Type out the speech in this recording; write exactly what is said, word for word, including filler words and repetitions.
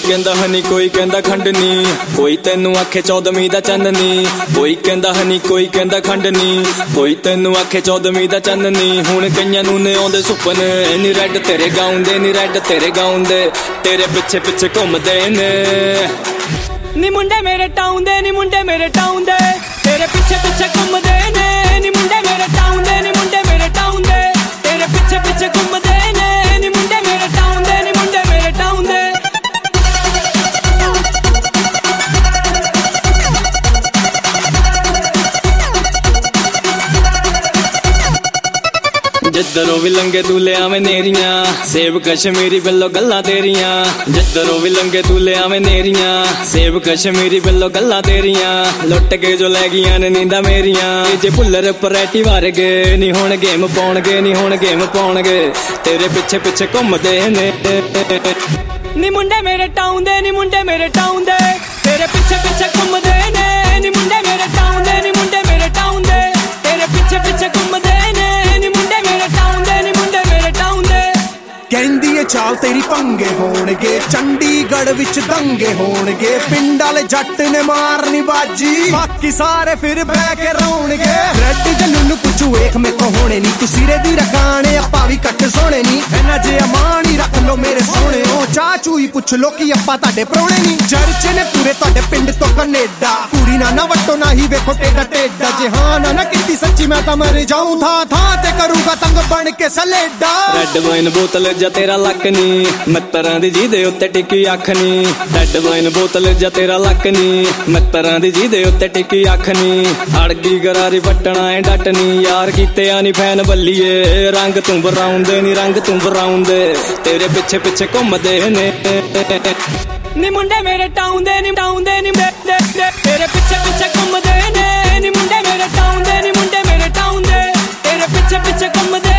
कहंदा हनी कोई कहंदा खंडनी, कोई तेनू आखे चौदहवीं दा चंदनी। कोई कहंदा हनी कोई कहंदा खंडनी, कोई तेनू आखे चौदहवीं दा चंदनी। हुण कईयां नूं ने आउंदे सुपने नी रैड तेरे गाउंदे नी रैड तेरे गाउंदे, तेरे पिछे पिछे घुमदे ने नी मुंडे मेरे टाउन दे नी मुंडे मेरे टाउन दे, तेरे पिछे पिछे घुमदे ने नी मुंडे मेरे टाउन दे नी मुंडे मेरे टाउन दे, तेरे पिछे पिछे घुमदे ने नी मुंडे मेरे टाउन दे नी मुंडे मेरे टाउन दे। जिधरों भी लंगे तू ले आवे नेरियां, सेब कश्मीरी बिल्लो गल्लां तेरियां। जिधरों भी लंगे तू ले आवे नेरियां, सेब कश्मीरी बिल्लो गल्लां तेरियां। लुट के जो लै गईयां ने नींदा मेरियां, जे भुल्लर परेटी वारगे नी हुण गेम पाउणगे नी हुण गेम पाउणगे, तेरे पिछे पिछे घुमदे ने नी मुंडे मेरे टाउन दे नी मुंडे मेरे टाउन दे, तेरे पिछे पिछे घुमदे ने नी मुंडे मेरे टाउन दे नी मुंडे मेरे टाउन दे, तेरे पिछे पिछे घुमदे ने नी मुंडे मेरे टाउन दे नी मुंडे मेरे टाउन दे। कहंदी ए चाल तेरी पंगे होणगे, चंडीगढ़ विच दंगे होणगे। पिंड वाले जट ने मारनी बाजी, बाकी सारे फिर बह के रोणगे। रैड ते नूनू पुछू वेख मेरे को होने नी, तू सिरे दी रखाने अपा भी कट सोने नी। इन्ना जे अमान ही रख लो मेरे सोने, ओ चाह चूई पुछ लो कि अपा ताडे प्रोणे नी। चर्चे ने पूरे ताडे पिंड तो कनेडा, कुड़ी ना ना वट्टो ना ही वेखो टेढ़ा टेढ़ा। जे हाँ ना ना किती सच्ची मैं तां मर जाऊं, था था ते करूंगा तंग बन के सलेडा। रैड वाइन बोतल जा तेरा लक नी, मित्तरां दी जी दे उत्ते टिकी अख नी। रैड वाइन बोतल जा तेरा लक नी, मित्तरां दी जी दे उत्ते टिकी अख नी। अड़ गई गरारी पट्टना ऐ डटनी, यार कीते आनी फैन बल्लीए। रंग तू बराउन दे नी रंग तू बराउन दे, तेरे पिछे पिछे घुमदे ने नी मुंडे मेरे टाउन दे नी टाउन दे नी तेरे पिछे पिछे घुमदे ने नी मुंडे मेरे टाउन दे नी मुंडे मेरे टाउन दे, तेरे पिछे पिछे घुमदे